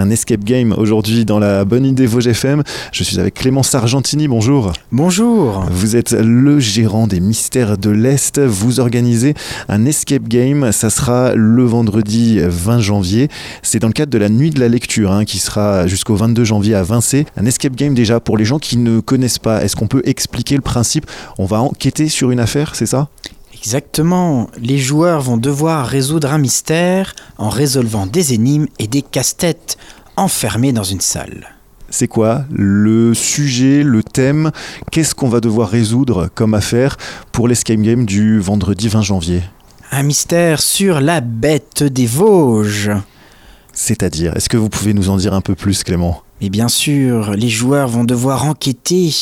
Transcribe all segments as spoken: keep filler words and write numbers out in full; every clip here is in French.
un escape game aujourd'hui dans la Bonne Idée Vosges F M. Je suis avec Clément Sargentini, bonjour. Bonjour. Vous êtes le gérant des Mystères de l'Est. Vous organisez un escape game, ça sera le vendredi vingt janvier. C'est dans le cadre de la Nuit de la Lecture hein, qui sera jusqu'au vingt-deux janvier à Vincey. Un escape game déjà pour les gens qui ne connaissent pas. Est-ce qu'on peut expliquer le principe ? On va enquêter sur une affaire, c'est ça ? Exactement. Les joueurs vont devoir résoudre un mystère en résolvant des énigmes et des casse-têtes enfermés dans une salle. C'est quoi le sujet, le thème ? Qu'est-ce qu'on va devoir résoudre comme affaire pour l'escape game du vendredi vingt janvier ? Un mystère sur la bête des Vosges. C'est-à-dire, est-ce que vous pouvez nous en dire un peu plus, Clément ? Et bien sûr, les joueurs vont devoir enquêter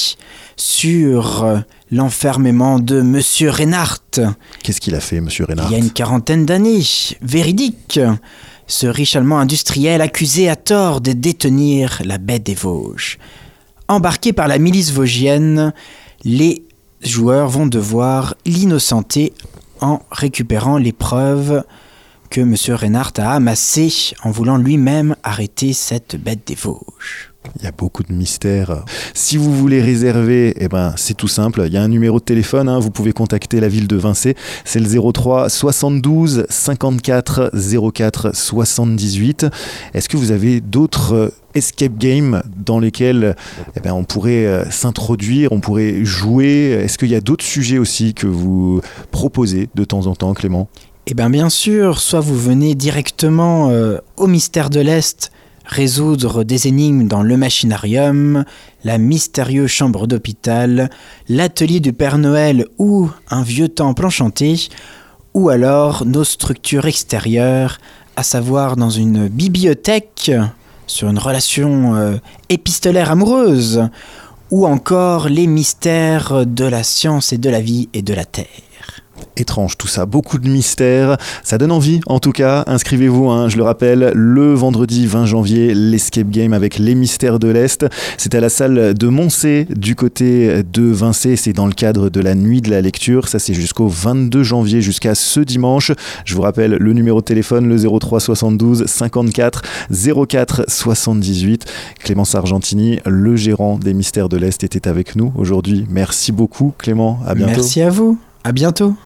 sur l'enfermement de Monsieur Reinhardt. Qu'est-ce qu'il a fait, Monsieur Reinhardt ? Il y a une quarantaine d'années, véridique. Ce riche Allemand industriel accusé à tort de détenir la bête des Vosges. Embarqués par la milice vosgienne, les joueurs vont devoir l'innocenter en récupérant les preuves que M. Reinhardt a amassées en voulant lui-même arrêter cette bête des Vosges. Il y a beaucoup de mystères. Si vous voulez réserver, eh ben, c'est tout simple. Il y a un numéro de téléphone, hein, vous pouvez contacter la ville de Vincey. C'est le zéro trois soixante-douze cinquante-quatre zéro quatre soixante-dix-huit. Est-ce que vous avez d'autres escape games dans lesquels eh ben, on pourrait euh, s'introduire, on pourrait jouer ? Est-ce qu'il y a d'autres sujets aussi que vous proposez de temps en temps, Clément ? Eh bien, bien sûr, soit vous venez directement euh, au Mystère de l'Est résoudre des énigmes dans le machinarium, la mystérieuse chambre d'hôpital, l'atelier du Père Noël ou un vieux temple enchanté, ou alors nos structures extérieures, à savoir dans une bibliothèque sur une relation euh, épistolaire amoureuse, ou encore les mystères de la science et de la vie et de la terre. Étrange tout ça, beaucoup de mystères, ça donne envie en tout cas, inscrivez-vous, hein, je le rappelle, le vendredi vingt janvier, l'escape game avec les Mystères de l'Est, c'est à la salle de Moncey du côté de Vincey, c'est dans le cadre de la Nuit de la Lecture, ça c'est jusqu'au vingt-deux janvier, jusqu'à ce dimanche, je vous rappelle le numéro de téléphone, le zéro trois soixante-douze cinquante-quatre zéro quatre soixante-dix-huit, Clément Sargentini, le gérant des Mystères de l'Est était avec nous aujourd'hui, merci beaucoup Clément, à bientôt. Merci à vous, à bientôt.